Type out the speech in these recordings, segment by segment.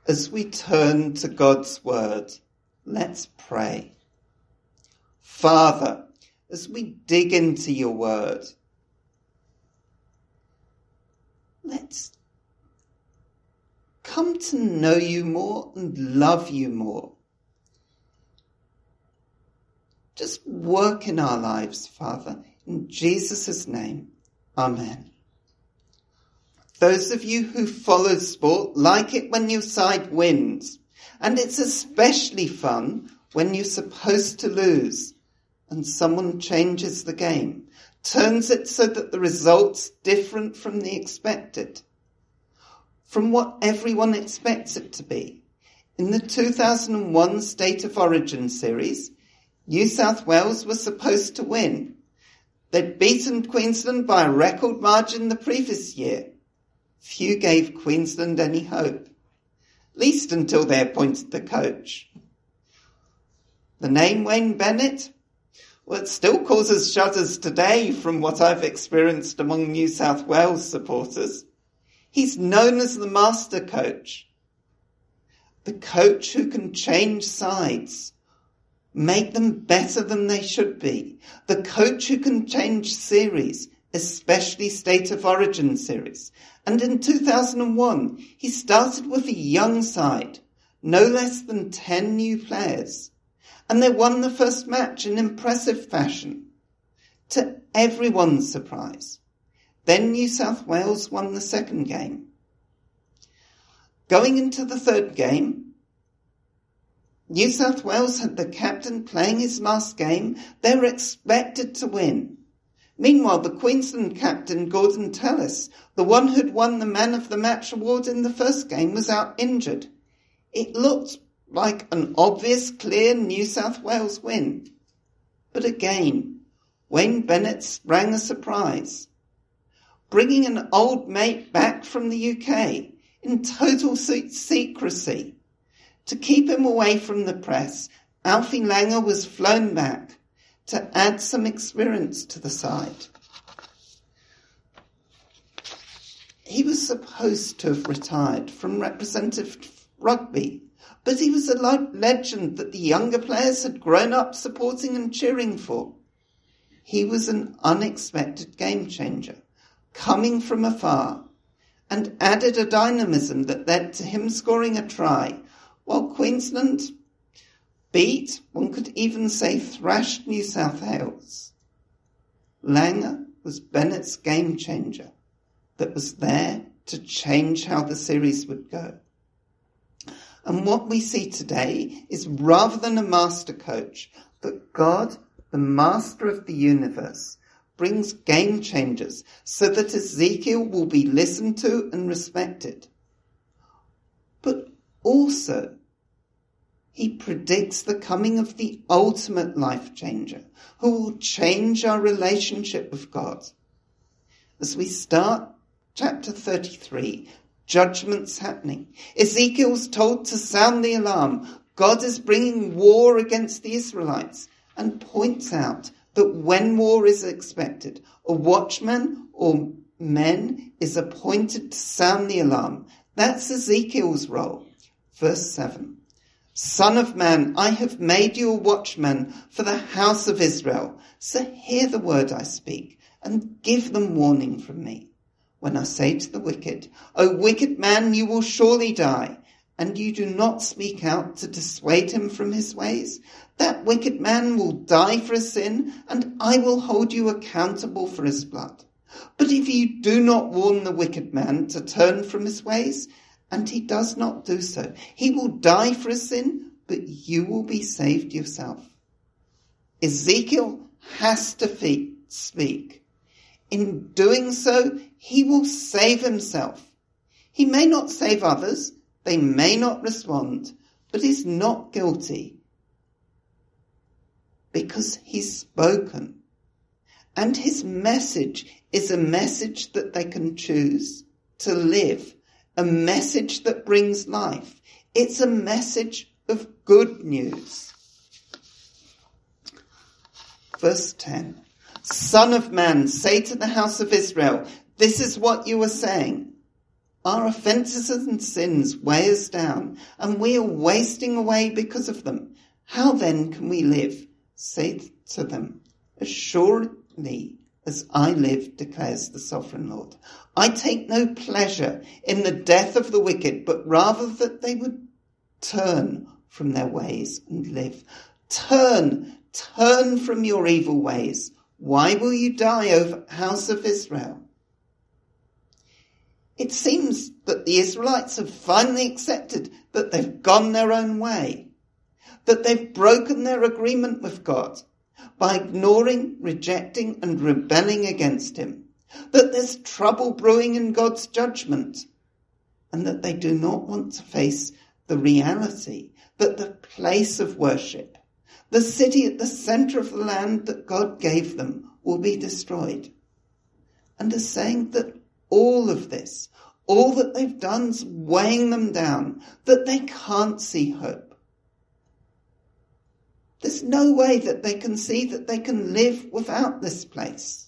As we turn to God's word, let's pray. Father, as we dig into your word, let's come to know you more and love you more. Just work in our lives, Father, in Jesus' name. Amen. Those of you who follow sport like it when your side wins, and it's especially fun when you're supposed to lose and someone changes the game, turns it so that the result's different from the expected, from what everyone expects it to be. In the 2001 State of Origin series, New South Wales was supposed to win. They'd beaten Queensland by a record margin the previous year. Few gave Queensland any hope, least until they appointed the coach. The name Wayne Bennett, well, it still causes shudders today from what I've experienced among New South Wales supporters. He's known as the master coach, the coach who can change sides, make them better than they should be, the coach who can change series, especially State of Origin series. And in 2001, he started with a young side, no less than 10 new players, and they won the first match in impressive fashion, to everyone's surprise. Then New South Wales won the second game. Going into the third game, New South Wales had the captain playing his last game. They were expected to win. Meanwhile, the Queensland captain, Gordon Tallis, the one who'd won the Man of the Match award in the first game, was out injured. It looked like an obvious, clear New South Wales win. But again, Wayne Bennett sprang a surprise, bringing an old mate back from the UK in total secrecy. To keep him away from the press, Alfie Langer was flown back to add some experience to the side. He was supposed to have retired from representative rugby, but he was a legend that the younger players had grown up supporting and cheering for. He was an unexpected game changer, coming from afar, and added a dynamism that led to him scoring a try, while Queensland beat, one could even say thrashed, New South Wales. Langer was Bennett's game changer that was there to change how the series would go. And what we see today is, rather than a master coach, that God, the master of the universe, brings game changers so that Ezekiel will be listened to and respected. But also, he predicts the coming of the ultimate life changer, who will change our relationship with God. As we start chapter 33, judgment's happening. Ezekiel's told to sound the alarm. God is bringing war against the Israelites, and points out that when war is expected, a watchman or men is appointed to sound the alarm. That's Ezekiel's role. Verse 7. Son of man, I have made you a watchman for the house of Israel. So hear the word I speak and give them warning from me. When I say to the wicked, O wicked man, you will surely die, and you do not speak out to dissuade him from his ways, that wicked man will die for his sin, and I will hold you accountable for his blood. But if you do not warn the wicked man to turn from his ways, and he does not do so, he will die for his sin, but you will be saved yourself. Ezekiel has to speak. In doing so, he will save himself. He may not save others, they may not respond, but he's not guilty because he's spoken. And his message is a message that they can choose to live, a message that brings life. It's a message of good news. Verse 10. Son of man, say to the house of Israel, this is what you are saying. Our offences and sins weigh us down, and we are wasting away because of them. How then can we live? Say to them, as surely as I live, declares the sovereign Lord, I take no pleasure in the death of the wicked, but rather that they would turn from their ways and live. Turn from your evil ways. Why will you die, O house of Israel? It seems that the Israelites have finally accepted that they've gone their own way, that they've broken their agreement with God by ignoring, rejecting and rebelling against him, that there's trouble brewing in God's judgment, and that they do not want to face the reality that the place of worship, the city at the centre of the land that God gave them, will be destroyed. And are saying that all of this, all that they've done is weighing them down, that they can't see hope. There's no way that they can see that they can live without this place.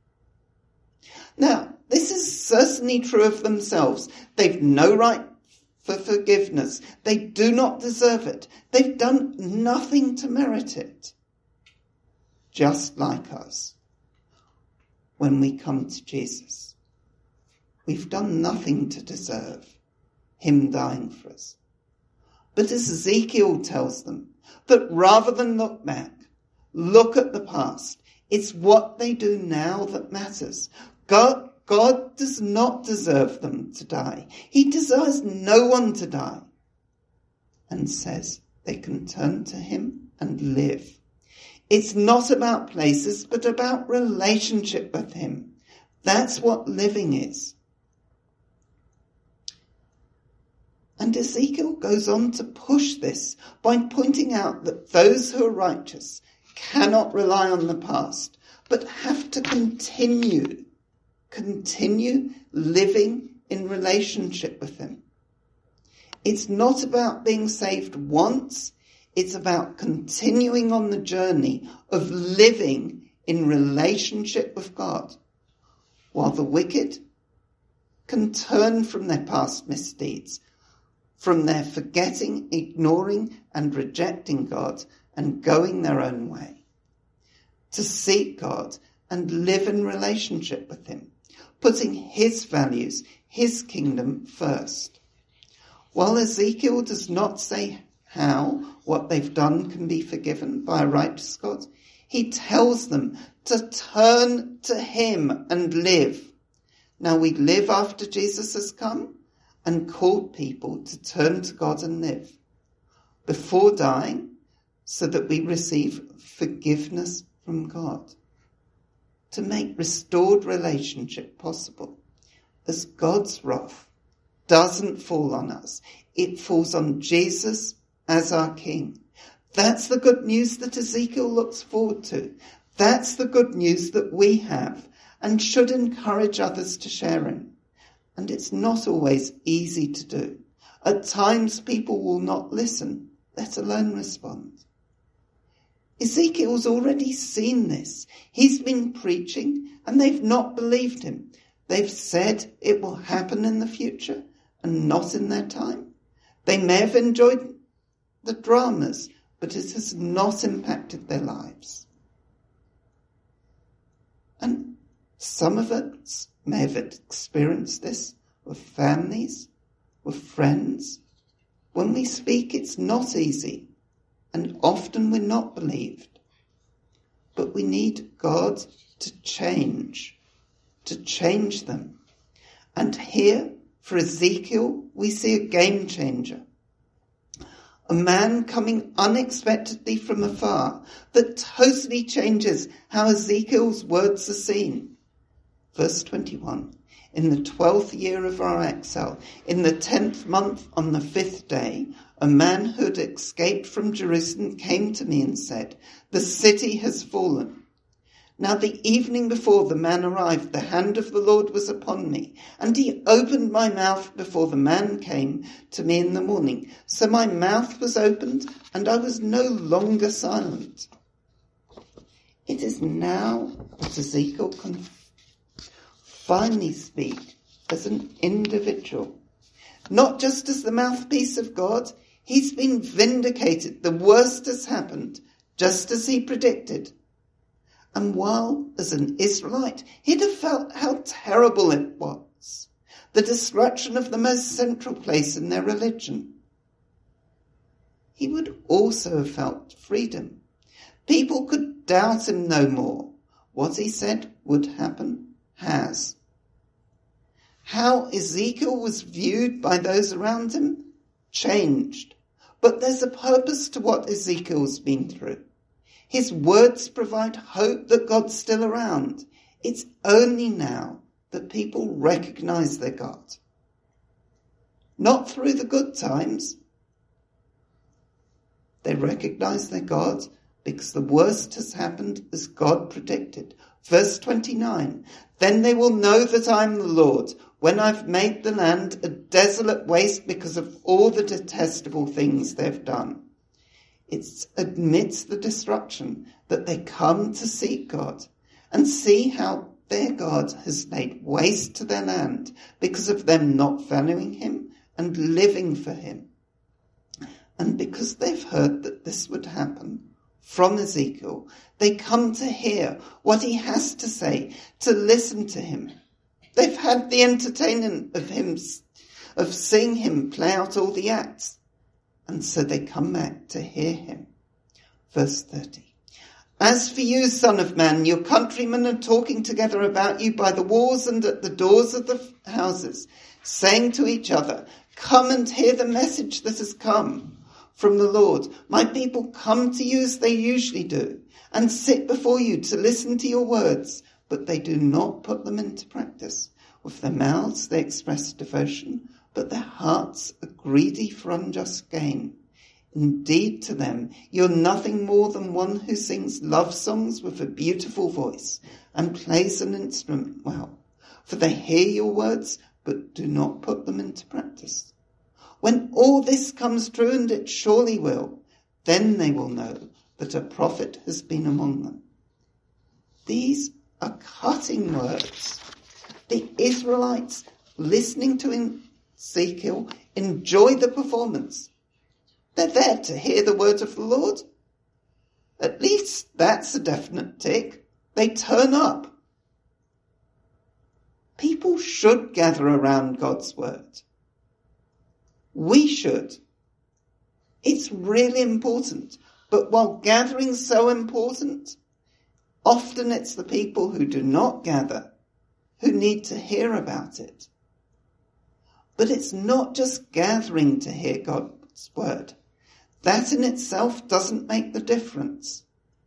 Now, this is certainly true of themselves. They've no right for forgiveness. They do not deserve it. They've done nothing to merit it. Just like us, when we come to Jesus, we've done nothing to deserve him dying for us. But as Ezekiel tells them, that rather than look back, look at the past. It's what they do now that matters. God does not deserve them to die. He desires no one to die. And says they can turn to him and live. It's not about places, but about relationship with him. That's what living is. And Ezekiel goes on to push this by pointing out that those who are righteous cannot rely on the past, but have to continue living in relationship with him. It's not about being saved once, it's about continuing on the journey of living in relationship with God, while the wicked can turn from their past misdeeds, from their forgetting, ignoring and rejecting God and going their own way, to seek God and live in relationship with him, putting his values, his kingdom first. While Ezekiel does not say how what they've done can be forgiven by a righteous God, he tells them to turn to him and live. Now we live after Jesus has come and called people to turn to God and live before dying, so that we receive forgiveness from God, to make restored relationship possible, as God's wrath doesn't fall on us. It falls on Jesus as our King. That's the good news that Ezekiel looks forward to. That's the good news that we have and should encourage others to share in. And it's not always easy to do. At times people will not listen, let alone respond. Ezekiel's already seen this. He's been preaching and they've not believed him. They've said it will happen in the future and not in their time. They may have enjoyed the dramas, but it has not impacted their lives. And some of us may have experienced this with families, with friends. When we speak, it's not easy, and often we're not believed. But we need God to change them. And here, for Ezekiel, we see a game changer. A man coming unexpectedly from afar that totally changes how Ezekiel's words are seen. Verse 21, in the 12th year of our exile, in the 10th month on the 5th day, a man who had escaped from Jerusalem came to me and said, the city has fallen. Now the evening before the man arrived, the hand of the Lord was upon me, and he opened my mouth before the man came to me in the morning. So my mouth was opened, and I was no longer silent. It is now that Ezekiel can finally speak as an individual. Not just as the mouthpiece of God, he's been vindicated. The worst has happened, just as he predicted. And while, as an Israelite, he'd have felt how terrible it was, the destruction of the most central place in their religion, he would also have felt freedom. People could doubt him no more. What he said would happen has. How Ezekiel was viewed by those around him changed. But there's a purpose to what Ezekiel's been through. His words provide hope that God's still around. It's only now that people recognize their God. Not through the good times. They recognize their God because the worst has happened as God predicted. Verse 29, then they will know that I am the Lord, when I've made the land a desolate waste because of all the detestable things they've done. It's amidst the destruction that they come to seek God and see how their God has laid waste to their land because of them not valuing him and living for him. And because they've heard that this would happen from Ezekiel, they come to hear what he has to say, to listen to him. They've had the entertainment of seeing him play out all the acts. And so they come back to hear him. Verse 30. As for you, son of man, your countrymen are talking together about you by the walls and at the doors of the houses, saying to each other, come and hear the message that has come from the Lord. My people come to you as they usually do and sit before you to listen to your words, but they do not put them into practice. With their mouths they express devotion, but their hearts are greedy for unjust gain. Indeed, to them, you're nothing more than one who sings love songs with a beautiful voice and plays an instrument well. For they hear your words, but do not put them into practice. When all this comes true, and it surely will, then they will know that a prophet has been among them. These are cutting words. The Israelites, listening to Ezekiel, enjoy the performance. They're there to hear the word of the Lord. At least that's a definite tick. They turn up. People should gather around God's word. We should. It's really important. But while gathering's so important, often it's the people who do not gather who need to hear about it. But it's not just gathering to hear God's word. That in itself doesn't make the difference.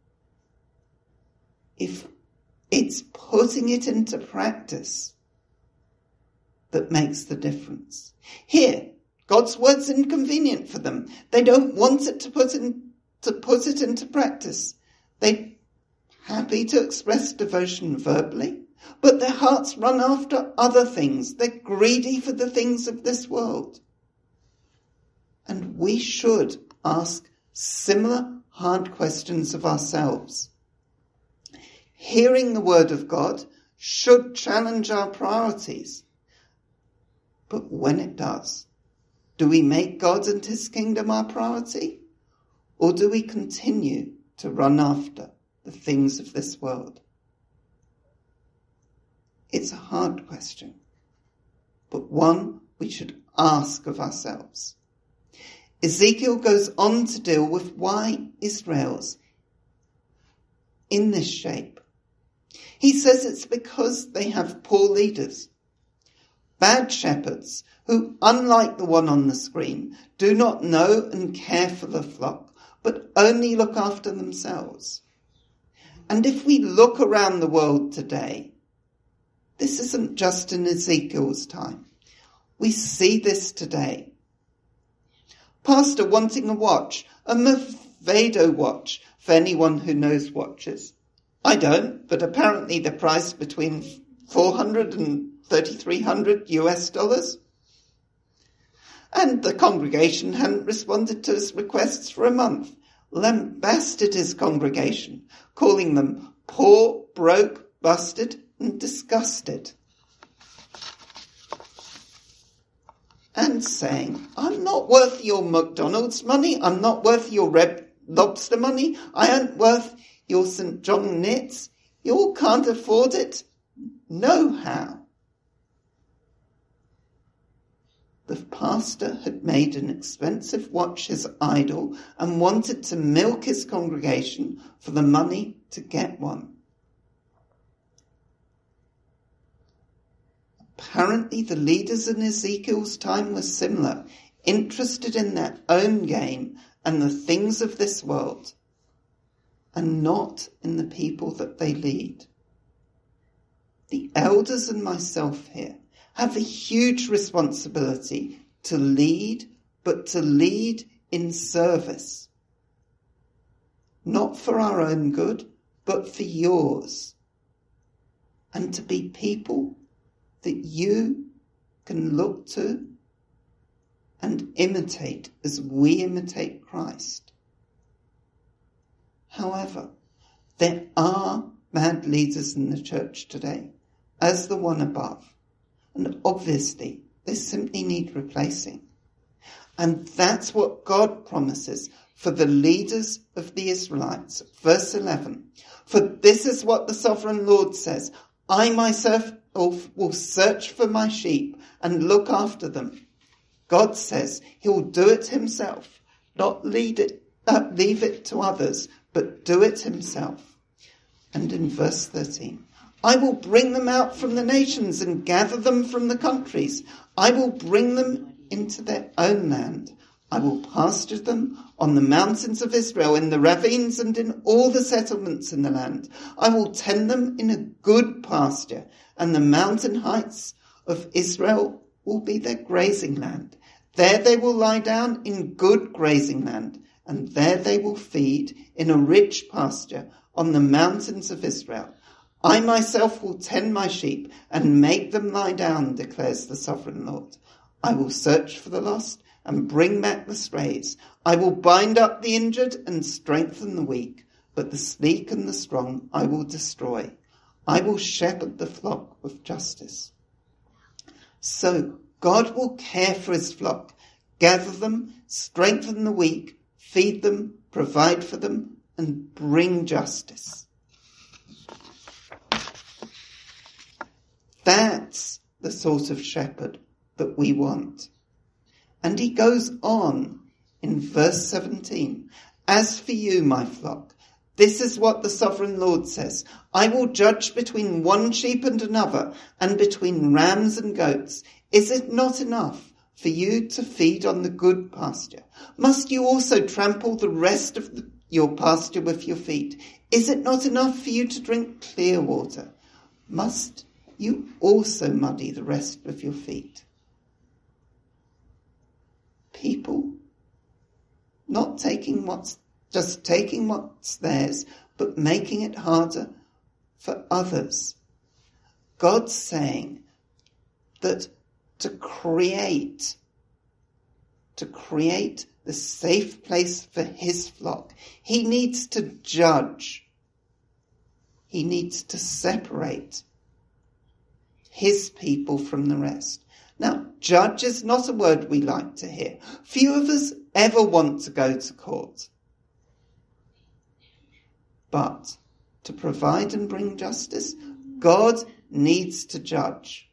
If it's putting it into practice that makes the difference. Here, God's word's inconvenient for them. They don't want it to put it into practice. They're happy to express devotion verbally, but their hearts run after other things. They're greedy for the things of this world. And we should ask similar hard questions of ourselves. Hearing the word of God should challenge our priorities. But when it does, do we make God and his kingdom our priority? Or do we continue to run after the things of this world? It's a hard question, but one we should ask of ourselves. Ezekiel goes on to deal with why Israel's in this shape. He says it's because they have poor leaders, bad shepherds who, unlike the one on the screen, do not know and care for the flock, but only look after themselves. And if we look around the world today, this isn't just in Ezekiel's time. We see this today. Pastor wanting a watch, a Movado watch, for anyone who knows watches. I don't, but apparently they're priced between $400 and $3,300 US. And the congregation hadn't responded to his requests for a month. Lambasted his congregation, calling them poor, broke, busted, and disgusted. and saying, I'm not worth your McDonald's money, I'm not worth your Red Lobster money, I ain't worth your St. John knits, you all can't afford it. No how. The pastor had made an expensive watch his idol and wanted to milk his congregation for the money to get one. Apparently the leaders in Ezekiel's time were similar, interested in their own gain and the things of this world, and not in the people that they lead. The elders and myself here have a huge responsibility to lead, but to lead in service. Not for our own good, but for yours. And to be people that you can look to and imitate as we imitate Christ. However, there are bad leaders in the church today, as the one above. And obviously, they simply need replacing. And that's what God promises for the leaders of the Israelites. Verse 11, for this is what the sovereign Lord says, I myself will search for my sheep and look after them. God says he'll do it himself, not leave it to others, but do it himself. And in verse 13, I will bring them out from the nations and gather them from the countries. I will bring them into their own land. I will pasture them on the mountains of Israel, in the ravines and in all the settlements in the land. I will tend them in a good pasture, and the mountain heights of Israel will be their grazing land. There they will lie down in good grazing land, and there they will feed in a rich pasture on the mountains of Israel. I myself will tend my sheep and make them lie down, declares the sovereign Lord. I will search for the lost and bring back the strays. I will bind up the injured and strengthen the weak, but the sleek and the strong I will destroy. I will shepherd the flock with justice. So God will care for his flock, gather them, strengthen the weak, feed them, provide for them, and bring justice. That's the sort of shepherd that we want. And he goes on in verse 17. As for you, my flock, this is what the sovereign Lord says. I will judge between one sheep and another, and between rams and goats. Is it not enough for you to feed on the good pasture? Must you also trample the rest of your pasture with your feet? Is it not enough for you to drink clear water? Must you also muddy the rest with your feet? People not taking what's theirs, but making it harder for others. God's saying that to create the safe place for his flock, he needs to judge. He needs to separate his people from the rest. Now, judge is not a word we like to hear. Few of us ever want to go to court. But to provide and bring justice, God needs to judge.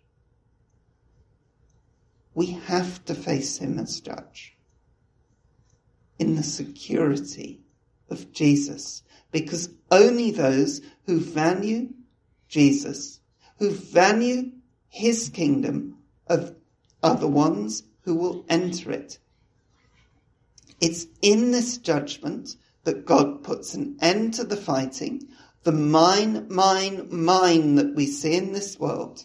We have to face him as judge in the security of Jesus, because only those who value Jesus, who value his kingdom, are the ones who will enter it. It's in this judgment that God puts an end to the fighting, the mine that we see in this world,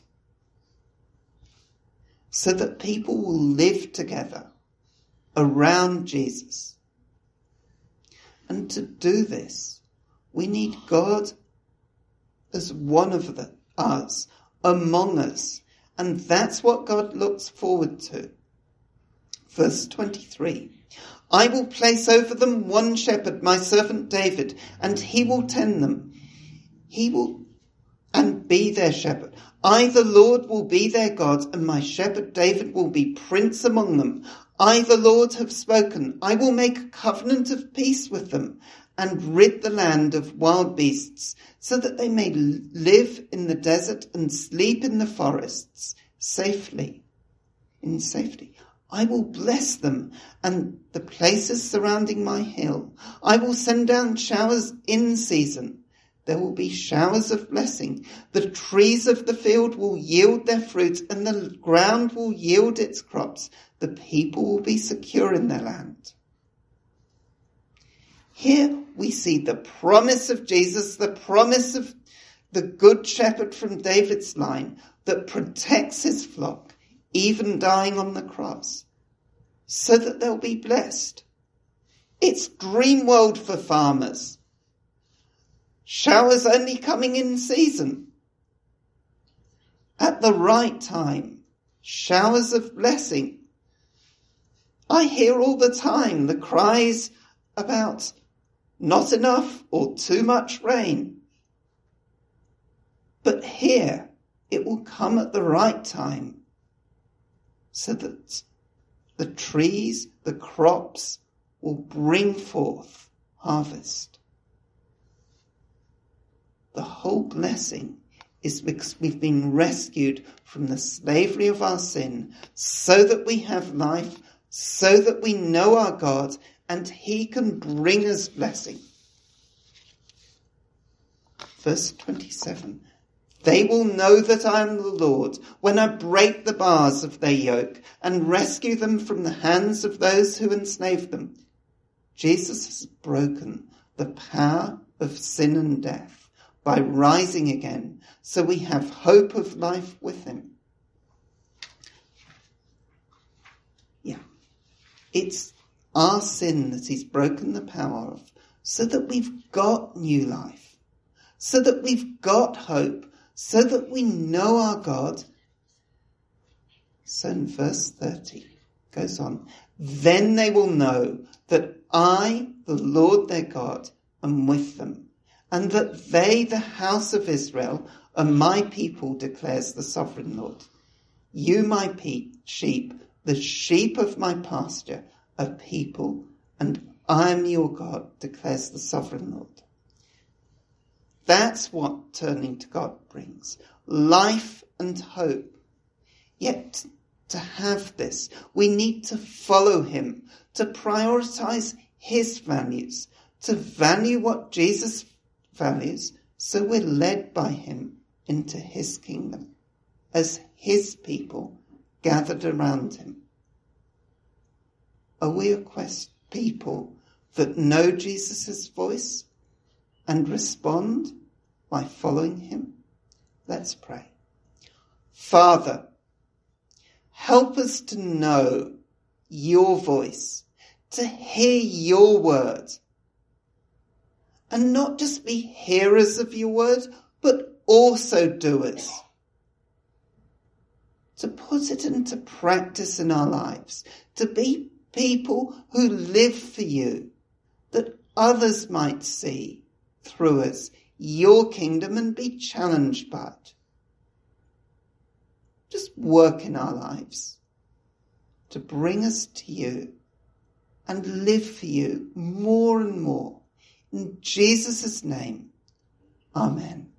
so that people will live together around Jesus. And to do this, we need God as one of us, among us. And that's what God looks forward to. Verse 23. I will place over them one shepherd, my servant David, and he will tend them. He will and be their shepherd. I, the Lord, will be their God, and my shepherd David will be prince among them. I, the Lord, have spoken. I will make a covenant of peace with them and rid the land of wild beasts, so that they may live in the desert and sleep in the forests in safety. I will bless them and the places surrounding my hill. I will send down showers in season. There will be showers of blessing. The trees of the field will yield their fruit, and the ground will yield its crops. The people will be secure in their land. Here we see the promise of Jesus, the promise of the good shepherd from David's line that protects his flock, even dying on the cross, so that they'll be blessed. It's dream world for farmers. Showers only coming in season. At the right time, showers of blessing. I hear all the time the cries about not enough or too much rain. But here it will come at the right time, so that the trees, the crops will bring forth harvest. The whole blessing is because we've been rescued from the slavery of our sin, so that we have life, so that we know our God, and he can bring us blessing. Verse 27. They will know that I am the Lord when I break the bars of their yoke and rescue them from the hands of those who enslave them. Jesus has broken the power of sin and death by rising again, so we have hope of life with him. It's our sin that he's broken the power of, so that we've got new life, so that we've got hope, so that we know our God. So in verse 30 goes on, then they will know that I, the Lord their God, am with them, and that they, the house of Israel, are my people, declares the sovereign Lord. You, my sheep, the sheep of my pasture, are people, and I am your God, declares the sovereign Lord. That's what turning to God brings. Life and hope. Yet to have this, we need to follow him, to prioritize his values, to value what Jesus values, so we're led by him into his kingdom as his people gathered around him. Are we a people that know Jesus' voice and respond by following him? Let's pray. Father, help us to know your voice, to hear your word, and not just be hearers of your word, but also doers. To put it into practice in our lives, to be people who live for you, that others might see through us your kingdom and be challenged by it. Just work in our lives to bring us to you and live for you more and more. In Jesus' name, amen.